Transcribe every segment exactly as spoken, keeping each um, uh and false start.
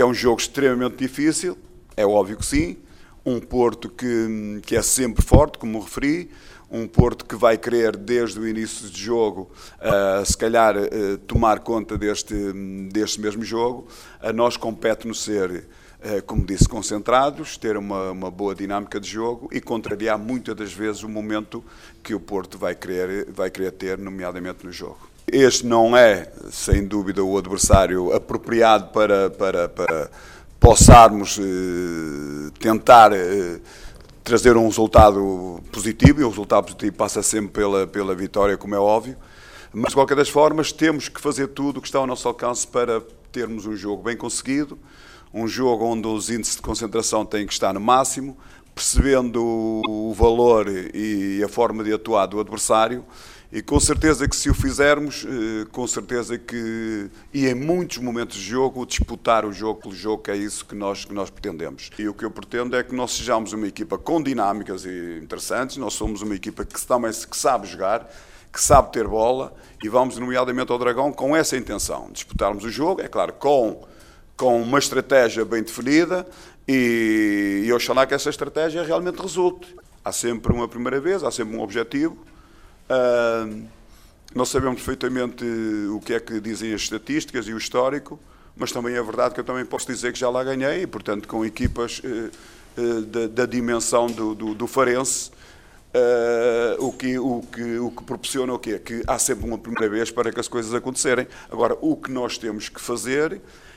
É um jogo extremamente difícil, é óbvio que sim. Um Porto que, que é sempre forte, como referi. Um Porto que vai querer, desde o início de jogo, uh, se calhar uh, tomar conta deste, deste mesmo jogo. A nós compete-nos ser, uh, como disse, concentrados, ter uma, uma boa dinâmica de jogo e contrariar muitas das vezes o momento que o Porto vai querer, vai querer ter, nomeadamente no jogo. Este não é, sem dúvida, o adversário apropriado para, para, para possarmos uh, tentar uh, trazer um resultado positivo, e o resultado positivo passa sempre pela, pela vitória, como é óbvio, mas de qualquer das formas temos que fazer tudo o que está ao nosso alcance para termos um jogo bem conseguido, um jogo onde os índices de concentração têm que estar no máximo, percebendo o valor e a forma de atuar do adversário, e com certeza que se o fizermos, com certeza que, e em muitos momentos de jogo, disputar o jogo pelo jogo, que é isso que nós, que nós pretendemos. E o que eu pretendo é que nós sejamos uma equipa com dinâmicas e interessantes, nós somos uma equipa que também que sabe jogar, que sabe ter bola, e vamos nomeadamente ao Dragão com essa intenção, disputarmos o jogo, é claro, com, com uma estratégia bem definida, e, e oxalá que essa estratégia realmente resulte. Há sempre uma primeira vez, há sempre um objetivo. Uh, nós sabemos perfeitamente o que é que dizem as estatísticas e o histórico, mas também é verdade que eu também posso dizer que já lá ganhei, e portanto com equipas uh, uh, da, da dimensão do, do, do Farense, uh, o, que, o, que, o que proporciona o quê? Que há sempre uma primeira vez para que as coisas acontecerem. Agora, o que nós temos que fazer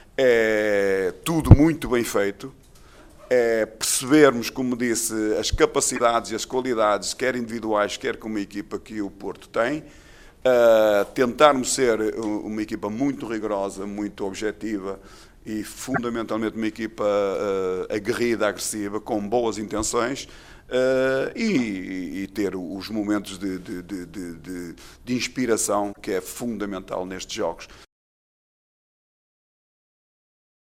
é tudo muito bem feito, é percebermos, como disse, as capacidades e as qualidades, quer individuais, quer como equipa que o Porto tem, uh, tentarmos ser uma equipa muito rigorosa, muito objetiva e fundamentalmente uma equipa uh, aguerrida, agressiva, com boas intenções, uh, e, e ter os momentos de, de, de, de, de inspiração, que é fundamental nestes jogos.